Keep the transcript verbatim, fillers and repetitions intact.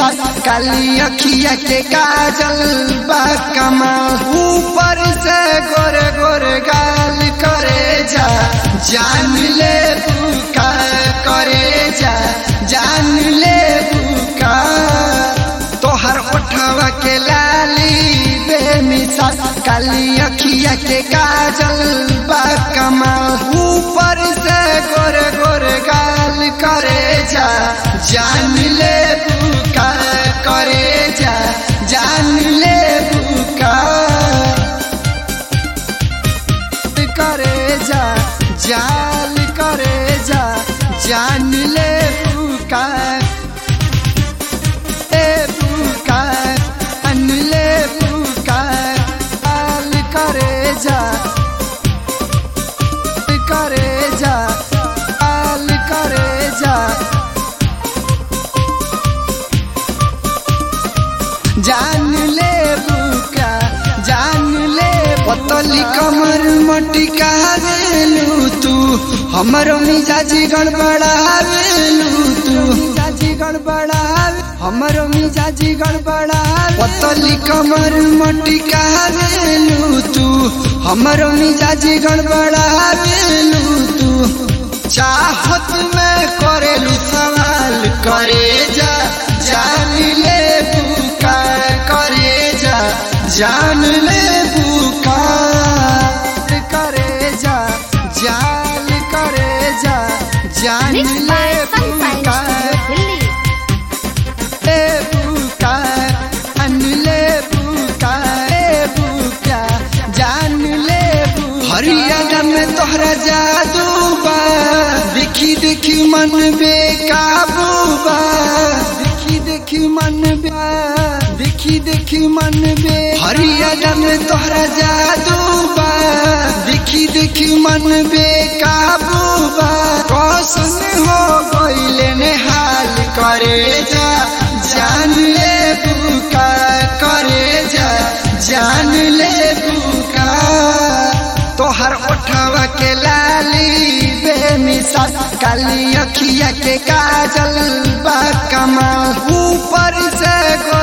बेमिसाल काली अखिया के काजल बा कमाल ऊपर से गोरे गोरे गाल करे जा जान ले बुका करे जा जान ले बुका तोहर ओठवा के लाली बेमिसाल काली अखिया के काजल बा कमाल ऊपर से गोरे गोरे गाल करे जा जान ले बुका करे जा जान ले बुका करे जा जाल करे जा जान ले बुका ए बुका अन ले बुका आल करे जा करे जा आल करे जा जान ले बुका जान ले पतली कमर मटिका देलू तू हमरो मिजाजी गड़बड़ावेलू तू मिजाजी गड़बड़ा हमरो मिजाजी गड़बड़ा पतली कमर मटिका देलू तू हमरो मिजाजी गड़बड़ावेलू तू चाहत में करेलू सवाल करे जा जान ले बुका करे जा जान ले बुका करे जा जाल करे जा जान ले बुका ए बुका अन ले बुका ए बुका जान ले बुका हरियाणा में तोहरा जादू बा देखी देखी मन बेकाबू बा देखी देखी मन बे देखी देखी मन बे हरियाणा में तोहरा जादू बा देखी देखी मन बेकाबू बा कौशन हो गइले ने हाल करे जा जान ले बुका करे जा जान ले बुका तोहर ओठवा के लाली बेमिसाल काली अखिया के काजल बा कमाल ऊपर से